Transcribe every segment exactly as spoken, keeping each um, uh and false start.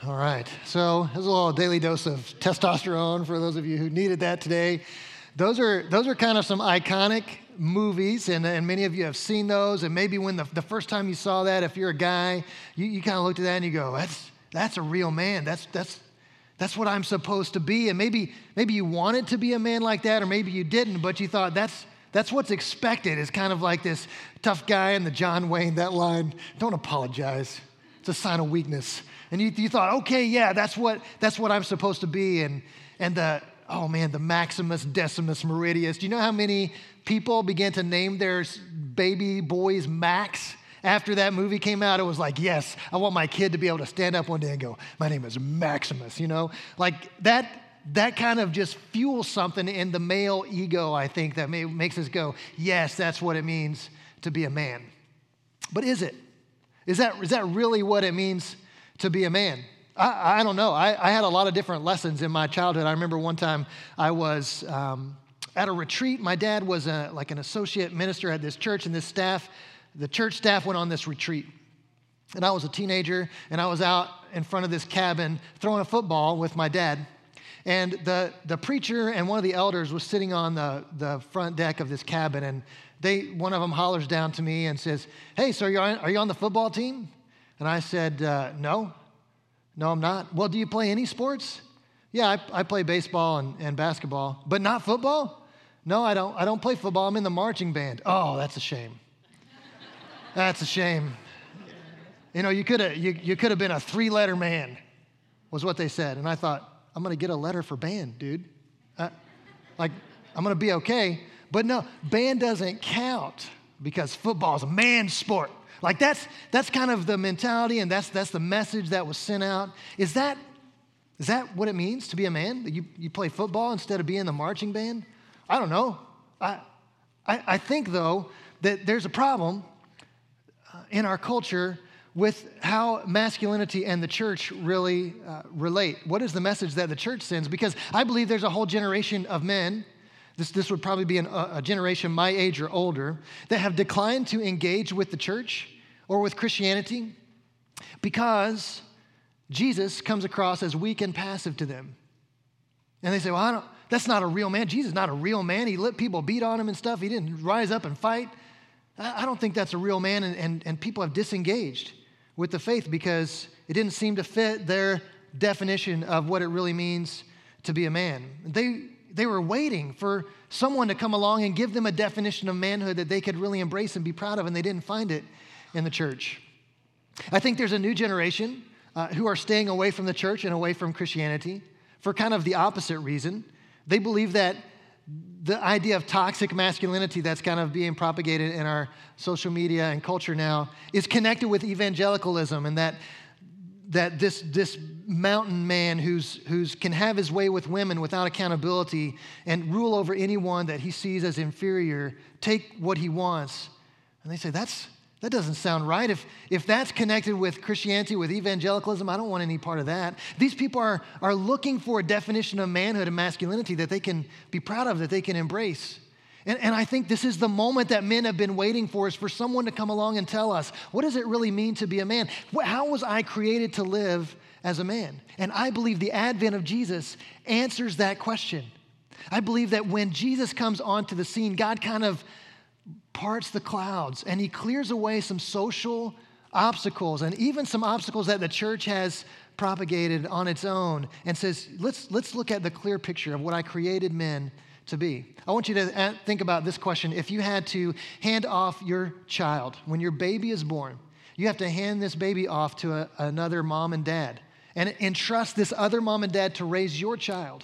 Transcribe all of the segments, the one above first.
All right, so there's a little daily dose of testosterone for those of you who needed that today. Those are those are kind of some iconic movies, and, and many of you have seen those, and maybe when the, the first time you saw that, if you're a guy, you, you kind of looked at that and you go, that's that's a real man, that's that's that's what I'm supposed to be, and maybe maybe you wanted to be a man like that, or maybe you didn't, but you thought that's that's what's expected, is kind of like this tough guy in the John Wayne, that line, don't apologize, it's a sign of weakness. And you, you thought, okay, yeah, that's what that's what I'm supposed to be. And and the oh man, the Maximus Decimus Meridius. Do you know how many people began to name their baby boys Max after that movie came out? It was like, yes, I want my kid to be able to stand up one day and go, my name is Maximus. You know, like that. That kind of just fuels something in the male ego, I think, that may, makes us go, yes, that's what it means to be a man. But is it? Is that is that really what it means to be a man? I, I don't know. I, I had a lot of different lessons in my childhood. I remember one time I was um, at a retreat. My dad was a, like an associate minister at this church, and this staff, the church staff went on this retreat. And I was a teenager, and I was out in front of this cabin throwing a football with my dad. And the, the preacher and one of the elders was sitting on the, the front deck of this cabin, and they one of them hollers down to me and says, hey, so are you on, are you on the football team? And I said, uh, no, no, I'm not. Well, do you play any sports? Yeah, I, I play baseball and, and basketball, but not football? No, I don't. I don't play football. I'm in the marching band. Oh, that's a shame. That's a shame. You know, you could have you, you could have been a three-letter man, was what they said. And I thought, I'm going to get a letter for band, dude. Uh, like, I'm going to be okay. But no, band doesn't count because football is a man's sport. Like, that's that's kind of the mentality, and that's that's the message that was sent out. Is that is that what it means to be a man? That you, you play football instead of being in the marching band? I don't know. I I, I think, though, that there's a problem uh, in our culture with how masculinity and the church really uh, relate. What is the message that the church sends? Because I believe there's a whole generation of men, this, this would probably be an, a generation my age or older, that have declined to engage with the church or with Christianity because Jesus comes across as weak and passive to them. And they say, well, I don't, that's not a real man. Jesus is not a real man. He let people beat on him and stuff. He didn't rise up and fight. I, I don't think that's a real man, and, and, and people have disengaged with the faith because it didn't seem to fit their definition of what it really means to be a man. They they were waiting for someone to come along and give them a definition of manhood that they could really embrace and be proud of, and they didn't find it in the church. I think there's a new generation uh, who are staying away from the church and away from Christianity for kind of the opposite reason. They believe that the idea of toxic masculinity that's kind of being propagated in our social media and culture now is connected with evangelicalism, and that that this this mountain man who's who's can have his way with women without accountability and rule over anyone that he sees as inferior, take what he wants. And they say, that's that doesn't sound right. If if that's connected with Christianity, with evangelicalism, I don't want any part of that. These people are, are looking for a definition of manhood and masculinity that they can be proud of, that they can embrace. And, and I think this is the moment that men have been waiting for, is for someone to come along and tell us, what does it really mean to be a man? How was I created to live as a man? And I believe the advent of Jesus answers that question. I believe that when Jesus comes onto the scene, God kind of parts the clouds, and he clears away some social obstacles and even some obstacles that the church has propagated on its own, and says, let's, let's look at the clear picture of what I created men to be. I want you to think about this question. If you had to hand off your child, when your baby is born, you have to hand this baby off to a, another mom and dad and entrust this other mom and dad to raise your child.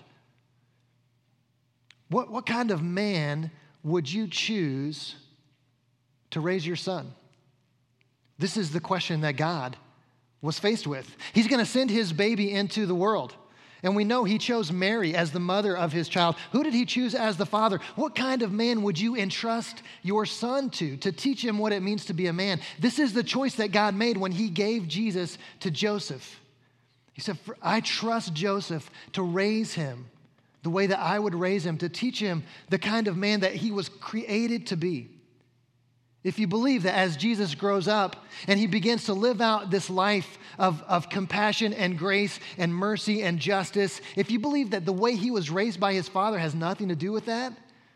What, what kind of man would you choose to raise your son? This is the question that God was faced with. He's going to send his baby into the world. And we know he chose Mary as the mother of his child. Who did he choose as the father? What kind of man would you entrust your son to, to teach him what it means to be a man? This is the choice that God made when he gave Jesus to Joseph. He said, I trust Joseph to raise him the way that I would raise him, to teach him the kind of man that he was created to be. if you believe that as Jesus grows up and he begins to live out this life of, of compassion and grace and mercy and justice, if you believe that the way he was raised by his father has nothing to do with that,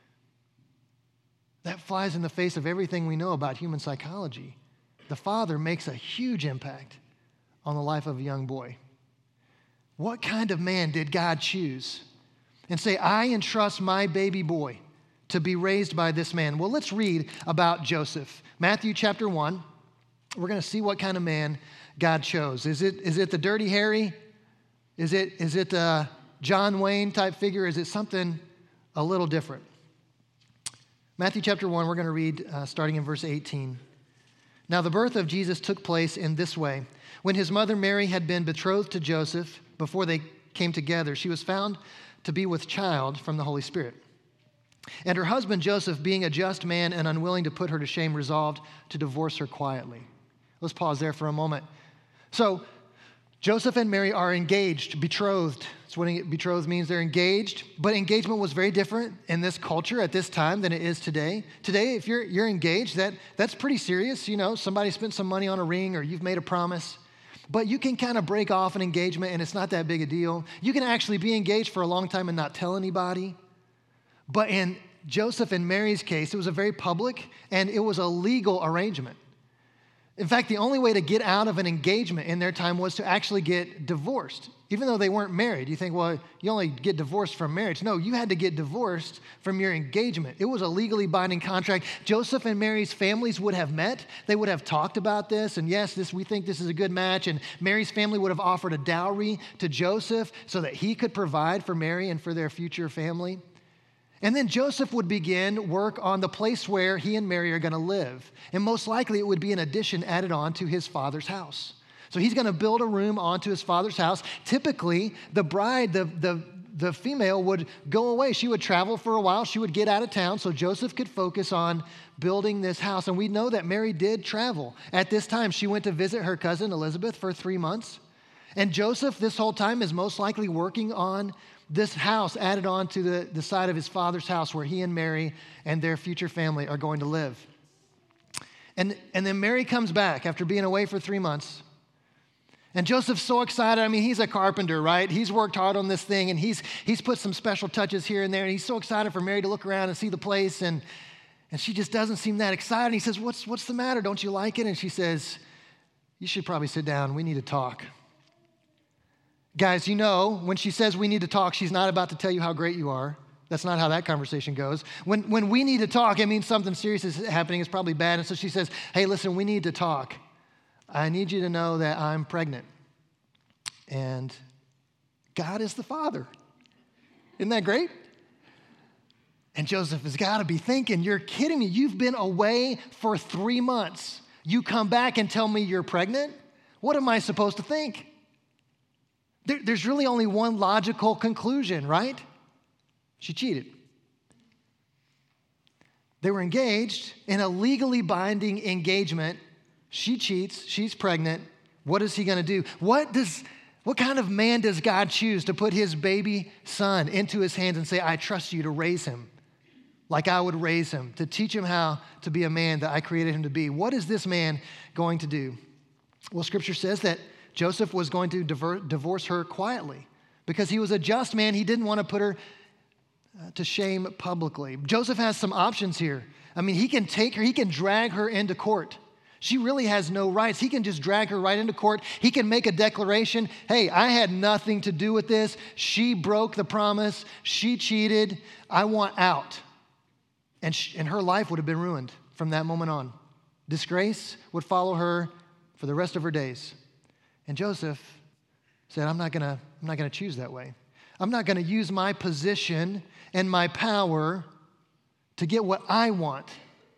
that flies in the face of everything we know about human psychology. The father makes a huge impact on the life of a young boy. What kind of man did God choose and say, I entrust my baby boy to be raised by this man? Well, let's read about Joseph. Matthew chapter one, we're going to see what kind of man God chose. Is it, is it the Dirty Harry? Is it, is it a John Wayne type figure? Is it something a little different? Matthew chapter one, we're going to read uh, starting in verse eighteen. Now the birth of Jesus took place in this way. When his mother Mary had been betrothed to Joseph, before they came together, she was found to be with child from the Holy Spirit. And her husband Joseph, being a just man and unwilling to put her to shame, resolved to divorce her quietly. Let's pause there for a moment. So Joseph and Mary are engaged, betrothed. That's what betrothed means. They're engaged. But engagement was very different in this culture at this time than it is today. Today, if you're, you're engaged, that, that's pretty serious. You know, somebody spent some money on a ring or you've made a promise. But you can kind of break off an engagement and it's not that big a deal. You can actually be engaged for a long time and not tell anybody. But in Joseph and Mary's case, it was a very public and it was a legal arrangement. In fact, the only way to get out of an engagement in their time was to actually get divorced, even though they weren't married. You think, well, you only get divorced from marriage. No, you had to get divorced from your engagement. It was a legally binding contract. Joseph and Mary's families would have met. They would have talked about this. And yes, this we think this is a good match. And Mary's family would have offered a dowry to Joseph so that he could provide for Mary and for their future family. And then Joseph would begin work on the place where he and Mary are going to live. And most likely it would be an addition added on to his father's house. So he's going to build a room onto his father's house. Typically, the bride, the, the, the female would go away. She would travel for a while. She would get out of town so Joseph could focus on building this house. And we know that Mary did travel. At this time, she went to visit her cousin Elizabeth for three months. And Joseph, this whole time, is most likely working on this house added on to the, the side of his father's house where he and Mary and their future family are going to live. And, and then Mary comes back after being away for three months. And Joseph's so excited. I mean, he's a carpenter, right? He's worked hard on this thing, and he's, he's put some special touches here and there. And he's so excited for Mary to look around and see the place. And, and she just doesn't seem that excited. He says, what's, what's the matter? Don't you like it? And she says, you should probably sit down. We need to talk. Guys, you know, when she says we need to talk, she's not about to tell you how great you are. That's not how that conversation goes. When, when we need to talk, it means something serious is happening. It's probably bad. And so she says, hey, listen, we need to talk. I need you to know that I'm pregnant. And God is the Father. Isn't that great? And Joseph has got to be thinking, you're kidding me. You've been away for three months. You come back and tell me you're pregnant? What am I supposed to think? There, there's really only one logical conclusion, right? She cheated. They were engaged in a legally binding engagement. She cheats. She's pregnant. What is he going to do? What does, what kind of man does God choose to put his baby son into his hands and say, I trust you to raise him like I would raise him, to teach him how to be a man that I created him to be? What is this man going to do? Well, Scripture says that Joseph was going to diver, divorce her quietly because he was a just man. He didn't want to put her uh, to shame publicly. Joseph has some options here. I mean, he can take her, he can drag her into court. She really has no rights. He can just drag her right into court. He can make a declaration, hey, I had nothing to do with this. She broke the promise. She cheated. I want out. And, she, and her life would have been ruined from that moment on. Disgrace would follow her for the rest of her days. And Joseph said, I'm not gonna, I'm not gonna choose that way. I'm not gonna use my position and my power to get what I want.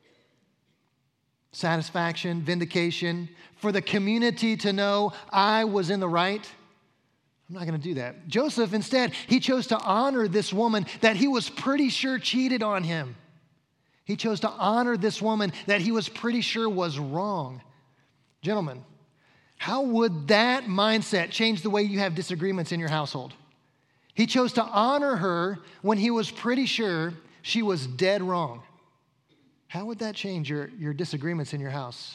Satisfaction, vindication, for the community to know I was in the right. I'm not gonna do that. Joseph, instead, he chose to honor this woman that he was pretty sure cheated on him. He chose to honor this woman that he was pretty sure was wrong. Gentlemen, how would that mindset change the way you have disagreements in your household? He chose to honor her when he was pretty sure she was dead wrong. how would that change your, your disagreements in your house?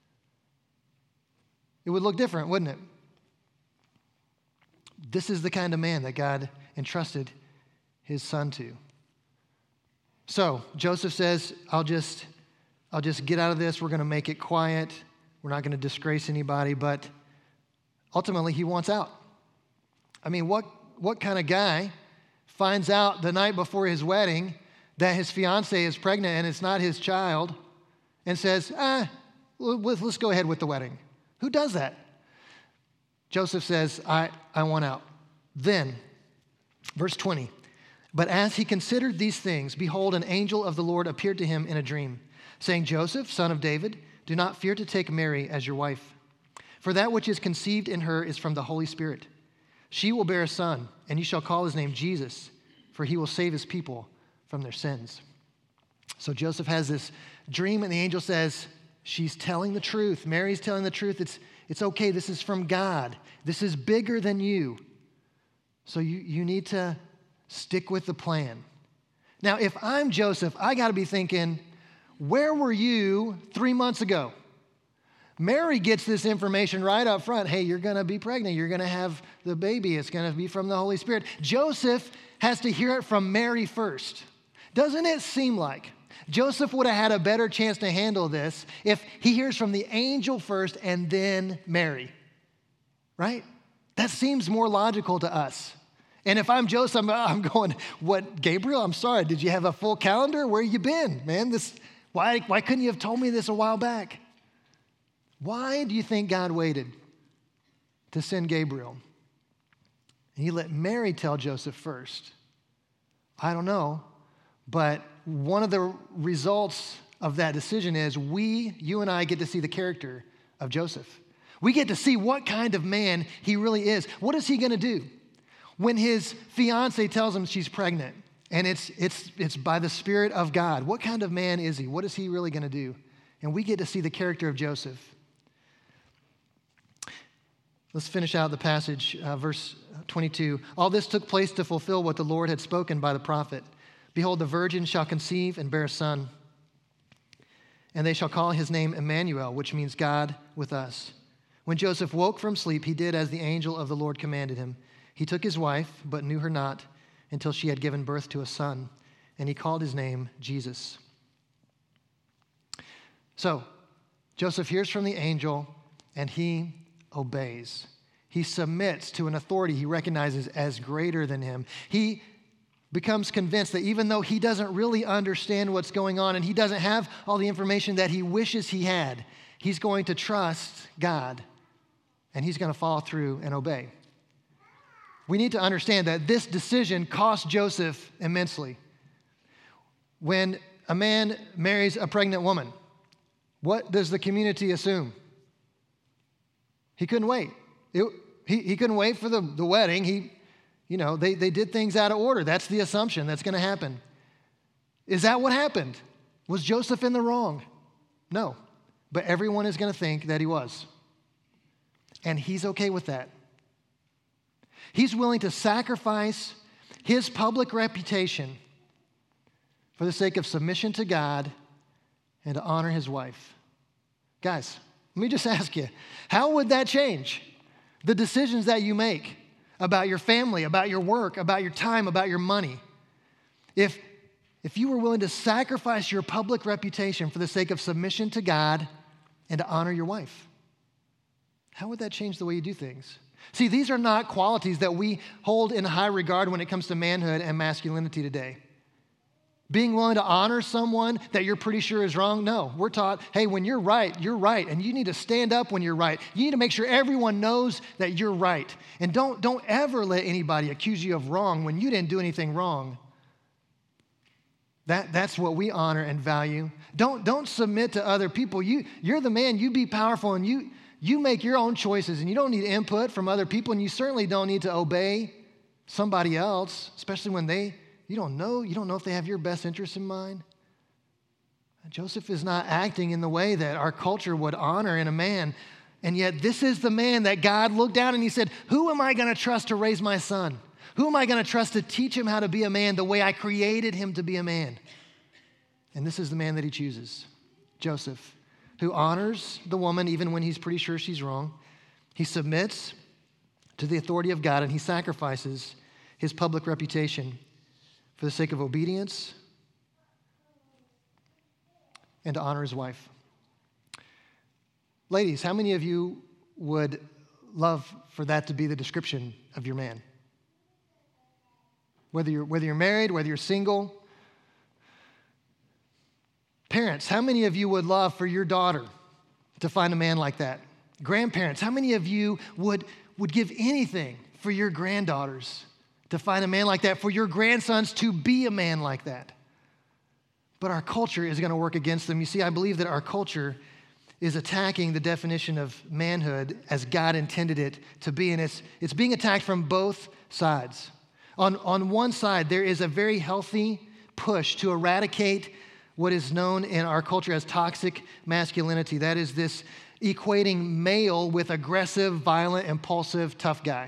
It would look different, wouldn't it? This is the kind of man that God entrusted his son to. So Joseph says, I'll just, I'll just get out of this. We're going to make it quiet. We're not going to disgrace anybody, but ultimately he wants out. I mean, what, what kind of guy finds out the night before his wedding that his fiancée is pregnant and it's not his child and says, ah, let's go ahead with the wedding? Who does that? Joseph says, I, I want out. Then, verse twenty, but as he considered these things, behold, an angel of the Lord appeared to him in a dream, saying, Joseph, son of David, do not fear to take Mary as your wife, for that which is conceived in her is from the Holy Spirit. She will bear a son, and you shall call his name Jesus, for he will save his people from their sins. So Joseph has this dream, and the angel says, she's telling the truth. Mary's telling the truth. It's, it's okay. This is from God. This is bigger than you. So you, you need to stick with the plan. Now, if I'm Joseph, I got to be thinking, where were you three months ago? Mary gets this information right up front. Hey, you're going to be pregnant. You're going to have the baby. It's going to be from the Holy Spirit. Joseph has to hear it from Mary first. Doesn't it seem like Joseph would have had a better chance to handle this if he hears from the angel first and then Mary? Right? That seems more logical to us. And if I'm Joseph, I'm, I'm going, what, Gabriel, I'm sorry, did you have a full calendar? Where you been, man? This, why, why couldn't you have told me this a while back? Why do you think God waited to send Gabriel? And he let Mary tell Joseph first. I don't know, but one of the results of that decision is we, you and I, get to see the character of Joseph. We get to see what kind of man he really is. What is he going to do when his fiancée tells him she's pregnant and it's, it's, it's by the Spirit of God? What kind of man is he? What is he really going to do? And we get to see the character of Joseph. Let's finish out the passage, uh, verse twenty-two. All this took place to fulfill what the Lord had spoken by the prophet. Behold, the virgin shall conceive and bear a son, and they shall call his name Emmanuel, which means God with us. When Joseph woke from sleep, he did as the angel of the Lord commanded him. He took his wife, but knew her not until she had given birth to a son, and he called his name Jesus. So, Joseph hears from the angel, and he obeys. He submits to an authority he recognizes as greater than him. He becomes convinced that even though he doesn't really understand what's going on and he doesn't have all the information that he wishes he had, he's going to trust God, and he's going to follow through and obey. We need to understand that this decision cost Joseph immensely. When a man marries a pregnant woman, what does the community assume? He couldn't wait. It, he, he couldn't wait for the, the wedding. He, you know, they, they did things out of order. That's the assumption that's going to happen. Is that what happened? Was Joseph in the wrong? No. But everyone is going to think that he was. And he's okay with that. He's willing to sacrifice his public reputation for the sake of submission to God and to honor his wife. Guys, let me just ask you, how would that change the decisions that you make about your family, about your work, about your time, about your money? If, if you were willing to sacrifice your public reputation for the sake of submission to God and to honor your wife, how would that change the way you do things? See, these are not qualities that we hold in high regard when it comes to manhood and masculinity today. Being willing to honor someone that you're pretty sure is wrong? No, we're taught, hey, when you're right, you're right, and you need to stand up when you're right. You need to make sure everyone knows that you're right. And don't, don't ever let anybody accuse you of wrong when you didn't do anything wrong. That, that's what we honor and value. Don't, don't submit to other people. You, you're the man, you be powerful, and you, you make your own choices, and you don't need input from other people, and you certainly don't need to obey somebody else, especially when they You don't know. You don't know if they have your best interests in mind. Joseph is not acting in the way that our culture would honor in a man. And yet this is the man that God looked down and he said, who am I going to trust to raise my son? Who am I going to trust to teach him how to be a man the way I created him to be a man? And this is the man that he chooses, Joseph, who honors the woman even when he's pretty sure she's wrong. He submits to the authority of God, and he sacrifices his public reputation for the sake of obedience and to honor his wife. Ladies, how many of you would love for that to be the description of your man? Whether you're, whether you're married, whether you're single. Parents, how many of you would love for your daughter to find a man like that? Grandparents, how many of you would, would give anything for your granddaughters to find a man like that, for your grandsons to be a man like that? But our culture is going to work against them. You see, I believe that our culture is attacking the definition of manhood as God intended it to be, and it's, it's being attacked from both sides. On, on one side, there is a very healthy push to eradicate what is known in our culture as toxic masculinity. That is this equating male with aggressive, violent, impulsive, tough guy.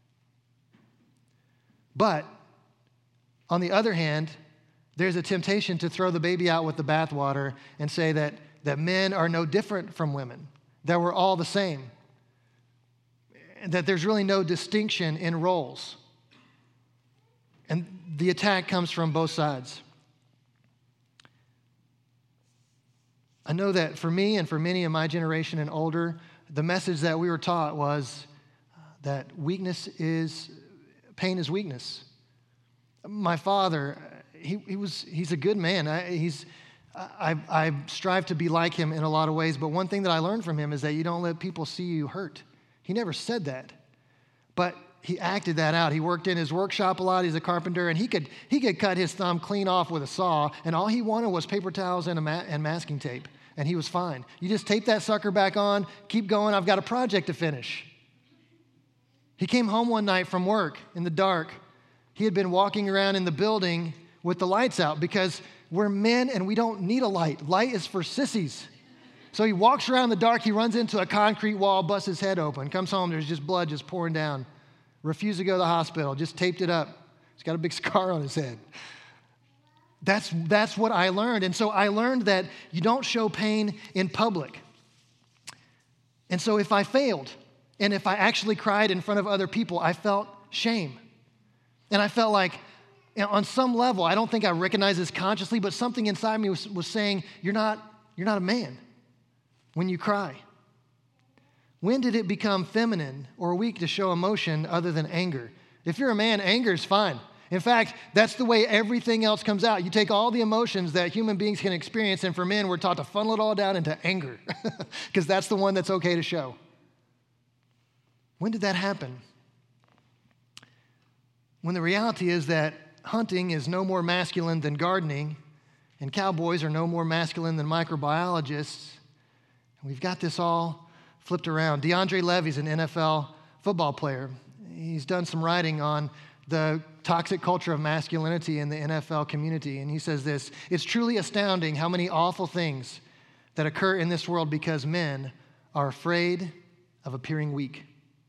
But on the other hand, there's a temptation to throw the baby out with the bathwater and say that, that men are no different from women, that we're all the same, that there's really no distinction in roles. And the attack comes from both sides. I know that for me and for many in my generation and older, the message that we were taught was that weakness is, pain is weakness. My father, he, he was, he's a good man. I, he's, I, I strive to be like him in a lot of ways, but one thing that I learned from him is that you don't let people see you hurt. He never said that, but he acted that out. He worked in his workshop a lot. He's a carpenter, and he could he could cut his thumb clean off with a saw, and all he wanted was paper towels and, a ma- and masking tape, and he was fine. You just tape that sucker back on, keep going. I've got a project to finish. He came home one night from work in the dark. He had been walking around in the building with the lights out because we're men and we don't need a light. Light is for sissies. So he walks around in the dark. He runs into a concrete wall, busts his head open, comes home. There's just blood just pouring down. Refused to go to the hospital, just taped it up. He's got a big scar on his head. That's, that's what I learned. And so I learned that you don't show pain in public. And so if I failed, and if I actually cried in front of other people, I felt shame. And I felt like, you know, on some level, I don't think I recognized this consciously, but something inside me was, was saying, you're not, you're not a man when you cry. When did it become feminine or weak to show emotion other than anger? If you're a man, anger is fine. In fact, that's the way everything else comes out. You take all the emotions that human beings can experience, and for men, we're taught to funnel it all down into anger because that's the one that's okay to show. When did that happen? When the reality is that hunting is no more masculine than gardening, and cowboys are no more masculine than microbiologists, and we've got this all flipped around. DeAndre Levy's an N F L football player. He's done some writing on the toxic culture of masculinity in the N F L community, and he says this: it's truly astounding how many awful things that occur in this world because men are afraid of appearing weak.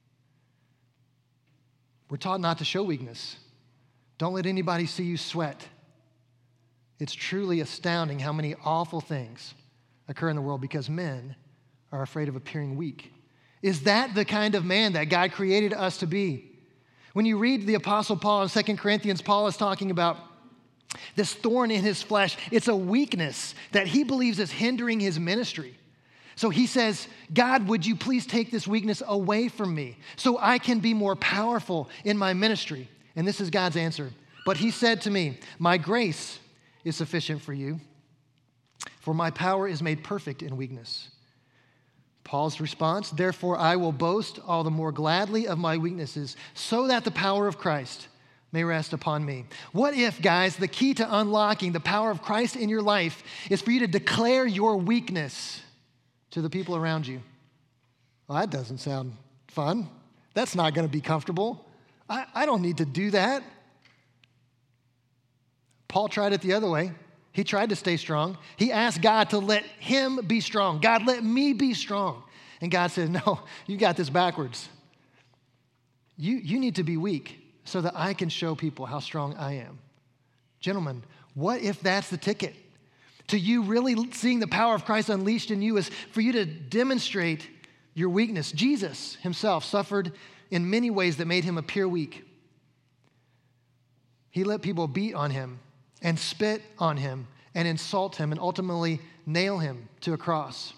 We're taught not to show weakness. Don't let anybody see you sweat. It's truly astounding how many awful things occur in the world because men are afraid of appearing weak. Is that the kind of man that God created us to be? When you read the Apostle Paul in Second Corinthians, Paul is talking about this thorn in his flesh. It's a weakness that he believes is hindering his ministry. So he says, God, would you please take this weakness away from me so I can be more powerful in my ministry? And this is God's answer. But he said to me, my grace is sufficient for you, for my power is made perfect in weakness. Paul's response, therefore I will boast all the more gladly of my weaknesses so that the power of Christ may rest upon me. What if, guys, the key to unlocking the power of Christ in your life is for you to declare your weakness to the people around you? Well, that doesn't sound fun. That's not going to be comfortable. I, I don't need to do that. Paul tried it the other way. He tried to stay strong. He asked God to let him be strong. God, let me be strong. And God said, no, you got this backwards. You, you need to be weak so that I can show people how strong I am. Gentlemen, what if that's the ticket? to you really seeing the power of Christ unleashed in you is for you to demonstrate your weakness. Jesus himself suffered in many ways that made him appear weak. He let people beat on him and spit on him and insult him and ultimately nail him to a cross.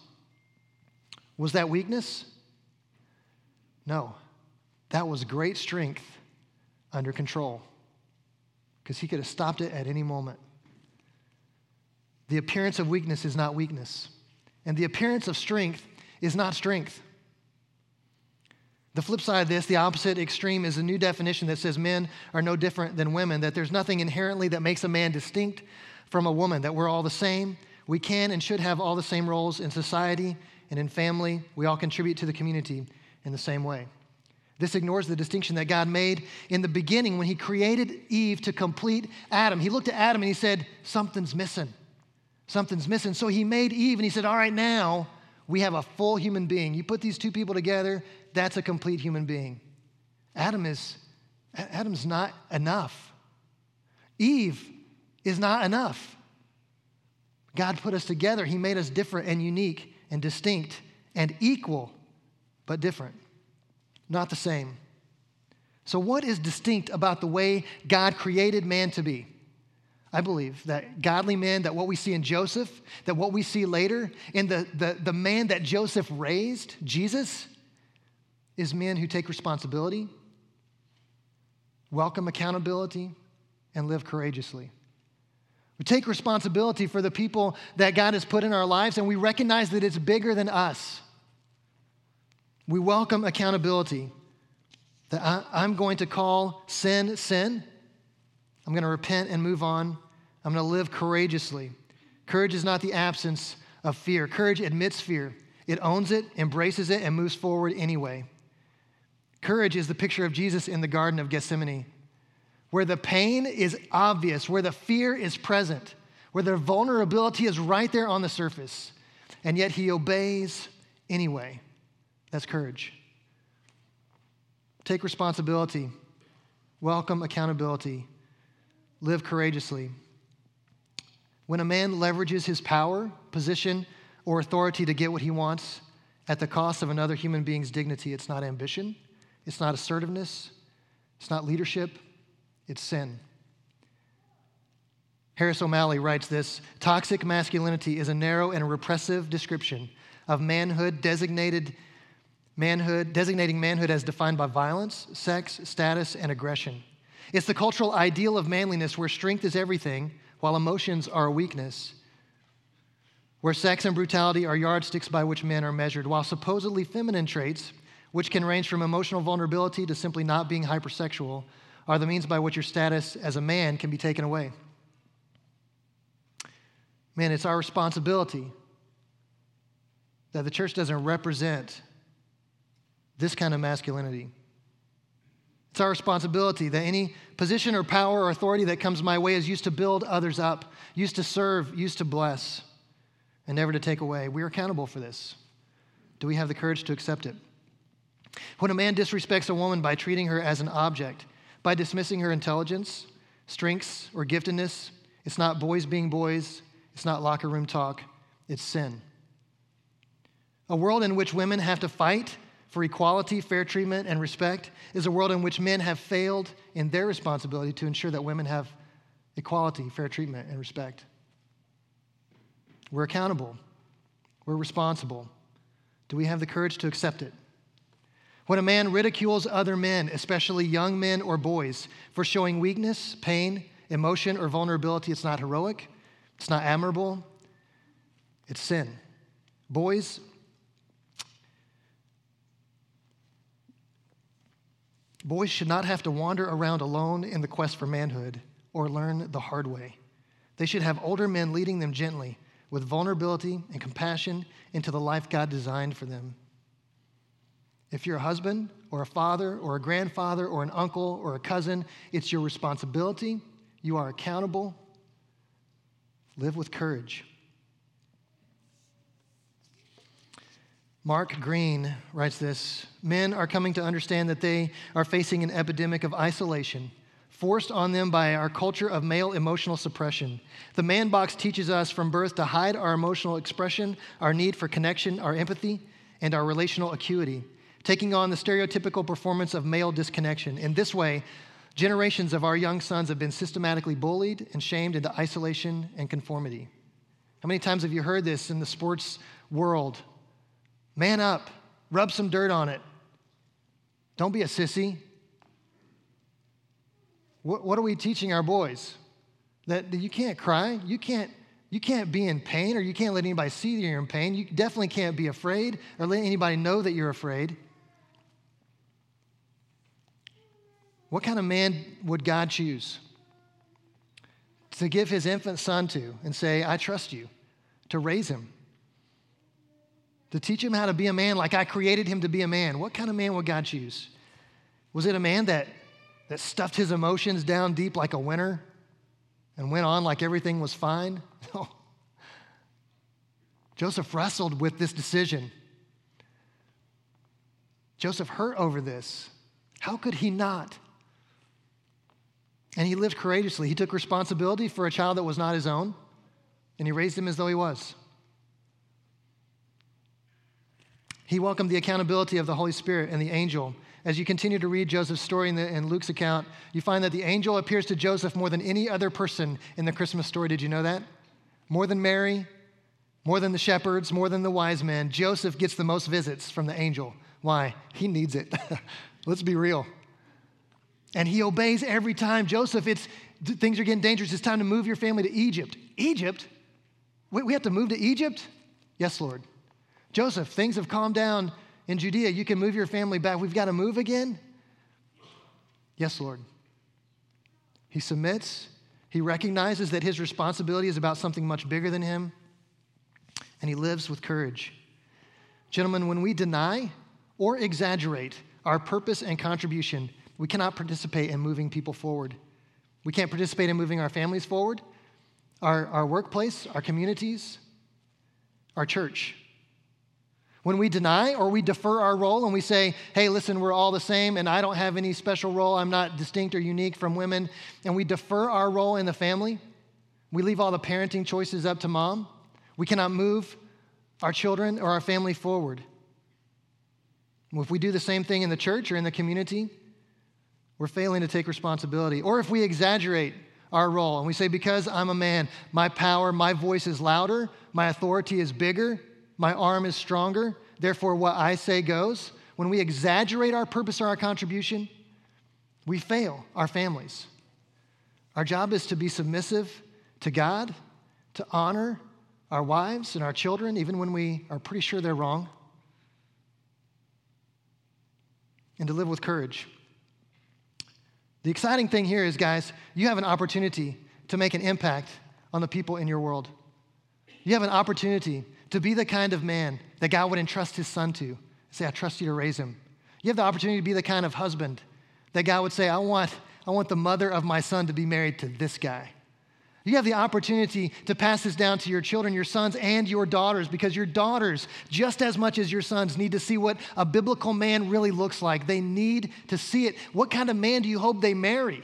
Was that weakness? No. That was great strength under control, because he could have stopped it at any moment. The appearance of weakness is not weakness, and the appearance of strength is not strength. The flip side of this, the opposite extreme, is a new definition that says men are no different than women, that there's nothing inherently that makes a man distinct from a woman, that we're all the same. We can and should have all the same roles in society and in family. We all contribute to the community in the same way. This ignores the distinction that God made in the beginning when he created Eve to complete Adam. He looked at Adam and he said, something's missing. Something's missing. So he made Eve and he said, all right, now we have a full human being. You put these two people together, that's a complete human being. Adam is, Adam's not enough. Eve is not enough. God put us together. He made us different and unique and distinct and equal, but different, not the same. So what is distinct about the way God created man to be? I believe that godly men, that what we see in Joseph, that what we see later in the, the, the man that Joseph raised, Jesus, is men who take responsibility, welcome accountability, and live courageously. We take responsibility for the people that God has put in our lives, and we recognize that it's bigger than us. We welcome accountability, that I, I'm going to call sin, sin. I'm going to repent and move on. I'm going to live courageously. Courage is not the absence of fear. Courage admits fear. It owns it, embraces it, and moves forward anyway. Courage is the picture of Jesus in the Garden of Gethsemane, where the pain is obvious, where the fear is present, where the vulnerability is right there on the surface, and yet he obeys anyway. That's courage. Take responsibility. Welcome accountability. Live courageously. When a man leverages his power, position, or authority to get what he wants at the cost of another human being's dignity, it's not ambition, it's not assertiveness, it's not leadership, it's sin. Harris O'Malley writes this: toxic masculinity is a narrow and repressive description of manhood designated manhood, designating manhood as defined by violence, sex, status, and aggression. It's the cultural ideal of manliness where strength is everything, while emotions are a weakness, where sex and brutality are yardsticks by which men are measured, while supposedly feminine traits, which can range from emotional vulnerability to simply not being hypersexual, are the means by which your status as a man can be taken away. Man, it's our responsibility that the church doesn't represent this kind of masculinity. It's our responsibility that any position or power or authority that comes my way is used to build others up, used to serve, used to bless, and never to take away. We are accountable for this. Do we have the courage to accept it? When a man disrespects a woman by treating her as an object, by dismissing her intelligence, strengths, or giftedness, it's not boys being boys, it's not locker room talk, it's sin. A world in which women have to fight for equality, fair treatment, and respect is a world in which men have failed in their responsibility to ensure that women have equality, fair treatment, and respect. We're accountable. We're responsible. Do we have the courage to accept it? When a man ridicules other men, especially young men or boys, for showing weakness, pain, emotion, or vulnerability, it's not heroic, it's not admirable, it's sin. Boys, Boys should not have to wander around alone in the quest for manhood or learn the hard way. They should have older men leading them gently with vulnerability and compassion into the life God designed for them. If you're a husband or a father or a grandfather or an uncle or a cousin, it's your responsibility. You are accountable. Live with courage. Mark Green writes this: men are coming to understand that they are facing an epidemic of isolation, forced on them by our culture of male emotional suppression. The man box teaches us from birth to hide our emotional expression, our need for connection, our empathy, and our relational acuity, taking on the stereotypical performance of male disconnection. In this way, generations of our young sons have been systematically bullied and shamed into isolation and conformity. How many times have you heard this in the sports world? Man up, rub some dirt on it. Don't be a sissy. What, what are we teaching our boys? That, that you can't cry, you can't, you can't be in pain, or you can't let anybody see that you're in pain. You definitely can't be afraid or let anybody know that you're afraid. What kind of man would God choose to give his infant son to and say, I trust you, to raise him, to teach him how to be a man like I created him to be a man? What kind of man would God choose? Was it a man that, that stuffed his emotions down deep like a winter and went on like everything was fine? No. Joseph wrestled with this decision. Joseph hurt over this. How could he not? And he lived courageously. He took responsibility for a child that was not his own, and he raised him as though he was. He welcomed the accountability of the Holy Spirit and the angel. As you continue to read Joseph's story in, the, in Luke's account, you find that the angel appears to Joseph more than any other person in the Christmas story. Did you know that? More than Mary, more than the shepherds, more than the wise men, Joseph gets the most visits from the angel. Why? He needs it. Let's be real. And he obeys every time. Joseph, it's things are getting dangerous. It's time to move your family to Egypt. Egypt? We, we have to move to Egypt? Yes, Lord. Joseph, things have calmed down in Judea. You can move your family back. We've got to move again? Yes, Lord. He submits. He recognizes that his responsibility is about something much bigger than him. And he lives with courage. Gentlemen, when we deny or exaggerate our purpose and contribution, we cannot participate in moving people forward. We can't participate in moving our families forward, our, our workplace, our communities, our church. When we deny or we defer our role and we say, hey, listen, we're all the same and I don't have any special role, I'm not distinct or unique from women, and we defer our role in the family, we leave all the parenting choices up to mom, we cannot move our children or our family forward. If we do the same thing in the church or in the community, we're failing to take responsibility. Or if we exaggerate our role and we say, because I'm a man, my power, my voice is louder, my authority is bigger, my arm is stronger, therefore what I say goes. When we exaggerate our purpose or our contribution, we fail our families. Our job is to be submissive to God, to honor our wives and our children, even when we are pretty sure they're wrong, and to live with courage. The exciting thing here is, guys, you have an opportunity to make an impact on the people in your world. You have an opportunity to be the kind of man that God would entrust his son to. Say, I trust you to raise him. You have the opportunity to be the kind of husband that God would say, I want, I want the mother of my son to be married to this guy. You have the opportunity to pass this down to your children, your sons, and your daughters, because your daughters, just as much as your sons, need to see what a biblical man really looks like. They need to see it. What kind of man do you hope they marry?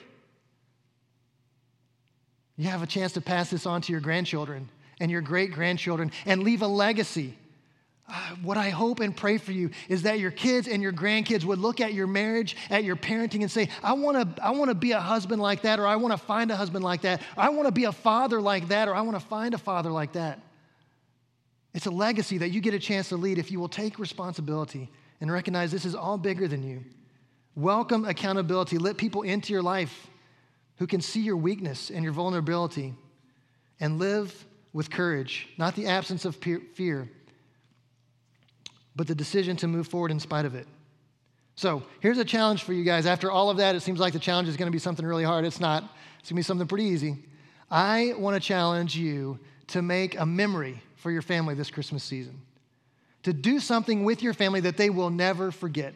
You have a chance to pass this on to your grandchildren and your great-grandchildren and leave a legacy. Uh, what I hope and pray for you is that your kids and your grandkids would look at your marriage, at your parenting, and say, I want to I want to be a husband like that, or I want to find a husband like that, or I want to be a father like that, or I want to find a father like that. It's a legacy that you get a chance to lead if you will take responsibility and recognize this is all bigger than you. Welcome accountability. Let people into your life who can see your weakness and your vulnerability, and live with courage, not the absence of fear, but the decision to move forward in spite of it. So here's a challenge for you guys. After all of that, it seems like the challenge is going to be something really hard. It's not. It's going to be something pretty easy. I want to challenge you to make a memory for your family this Christmas season, to do something with your family that they will never forget.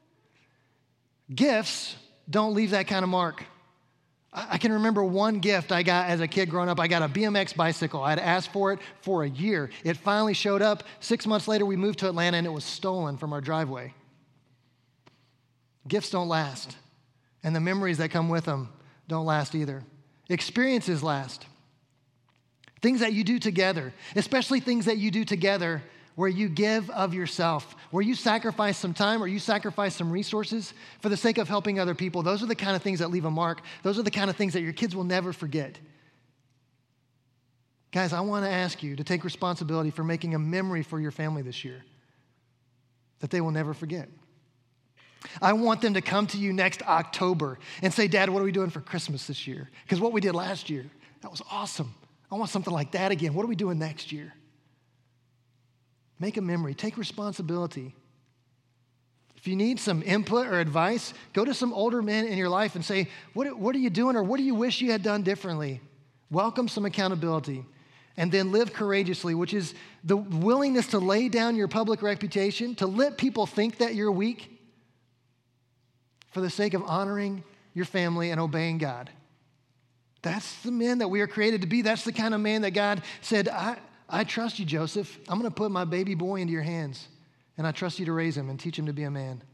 Gifts don't leave that kind of mark. I can remember one gift I got as a kid growing up. I got a B M X bicycle. I had asked for it for a year. It finally showed up. Six months later, we moved to Atlanta, and it was stolen from our driveway. Gifts don't last, and the memories that come with them don't last either. Experiences last. Things that you do together, especially things that you do together where you give of yourself, where you sacrifice some time or you sacrifice some resources for the sake of helping other people. Those are the kind of things that leave a mark. Those are the kind of things that your kids will never forget. Guys, I want to ask you to take responsibility for making a memory for your family this year that they will never forget. I want them to come to you next October and say, Dad, what are we doing for Christmas this year? Because what we did last year, that was awesome. I want something like that again. What are we doing next year? Make a memory. Take responsibility. If you need some input or advice, go to some older men in your life and say, what, what are you doing or what do you wish you had done differently? Welcome some accountability. And then live courageously, which is the willingness to lay down your public reputation, to let people think that you're weak for the sake of honoring your family and obeying God. That's the men that we are created to be. That's the kind of man that God said, I, I trust you, Joseph. I'm going to put my baby boy into your hands, and I trust you to raise him and teach him to be a man.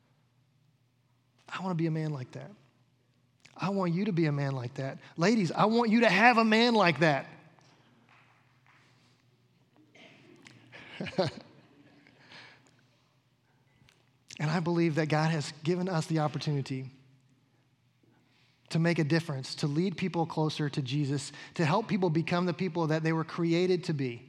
I want to be a man like that. I want you to be a man like that. Ladies, I want you to have a man like that. And I believe that God has given us the opportunity to make a difference, to lead people closer to Jesus, to help people become the people that they were created to be.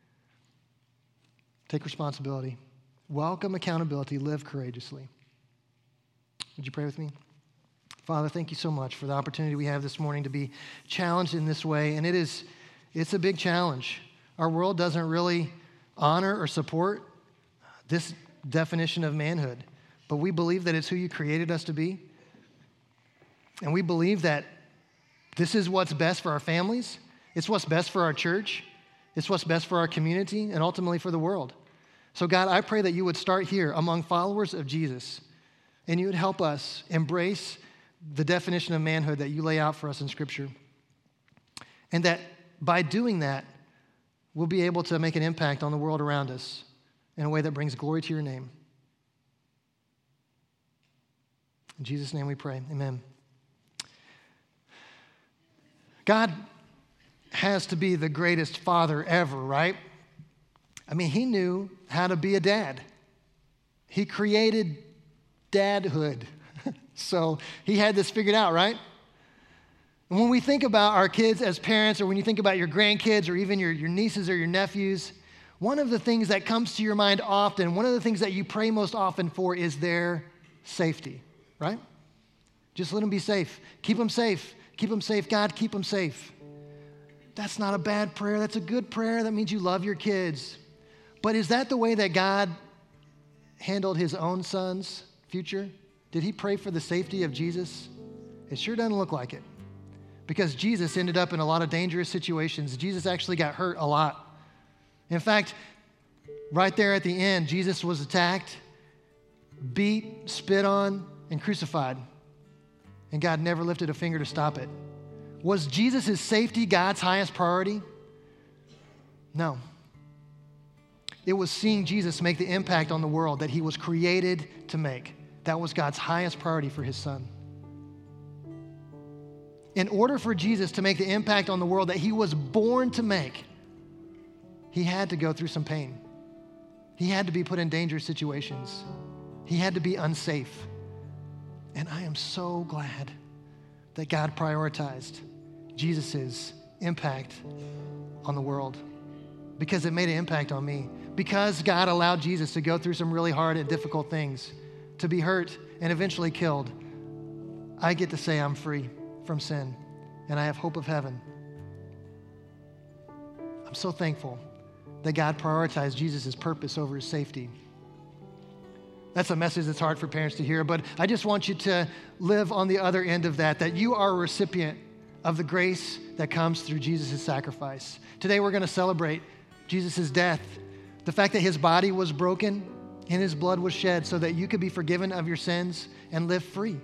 Take responsibility. Welcome accountability. Live courageously. Would you pray with me? Father, thank you so much for the opportunity we have this morning to be challenged in this way. And it is, it's a big challenge. Our world doesn't really honor or support this definition of manhood, but we believe that it's who you created us to be. And we believe that this is what's best for our families. It's what's best for our church. It's what's best for our community and ultimately for the world. So God, I pray that you would start here among followers of Jesus and you would help us embrace the definition of manhood that you lay out for us in Scripture. And that by doing that, we'll be able to make an impact on the world around us in a way that brings glory to your name. In Jesus' name we pray, amen. God has to be the greatest father ever, right? I mean, he knew how to be a dad. He created dadhood. So he had this figured out, right? And when we think about our kids as parents, or when you think about your grandkids, or even your, your nieces or your nephews, one of the things that comes to your mind often, one of the things that you pray most often for is their safety, right? Just let them be safe. Keep them safe. Keep them safe. God, keep them safe. That's not a bad prayer. That's a good prayer. That means you love your kids. But is that the way that God handled his own son's future? Did he pray for the safety of Jesus? It sure doesn't look like it. Because Jesus ended up in a lot of dangerous situations. Jesus actually got hurt a lot. In fact, right there at the end, Jesus was attacked, beat, spit on, and crucified. And God never lifted a finger to stop it. Was Jesus' safety God's highest priority? No. It was seeing Jesus make the impact on the world that he was created to make. That was God's highest priority for his son. In order for Jesus to make the impact on the world that he was born to make, he had to go through some pain. He had to be put in dangerous situations. He had to be unsafe. And I am so glad that God prioritized Jesus' impact on the world, because it made an impact on me. Because God allowed Jesus to go through some really hard and difficult things, to be hurt and eventually killed, I get to say I'm free from sin and I have hope of heaven. I'm so thankful that God prioritized Jesus' purpose over his safety. That's a message that's hard for parents to hear, but I just want you to live on the other end of that, that you are a recipient of the grace that comes through Jesus' sacrifice. Today we're going to celebrate Jesus' death, the fact that his body was broken and his blood was shed so that you could be forgiven of your sins and live free.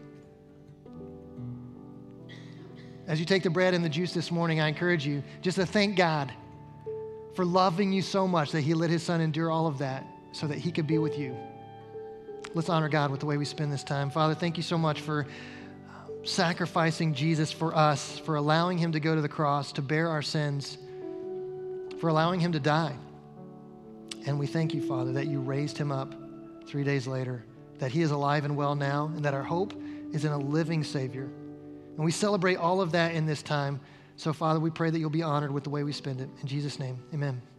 As you take the bread and the juice this morning, I encourage you just to thank God for loving you so much that he let his son endure all of that so that he could be with you. Let's honor God with the way we spend this time. Father, thank you so much for sacrificing Jesus for us, for allowing him to go to the cross, to bear our sins, for allowing him to die. And we thank you, Father, that you raised him up three days later, that he is alive and well now, and that our hope is in a living Savior. And we celebrate all of that in this time. So, Father, we pray that you'll be honored with the way we spend it. In Jesus' name, amen.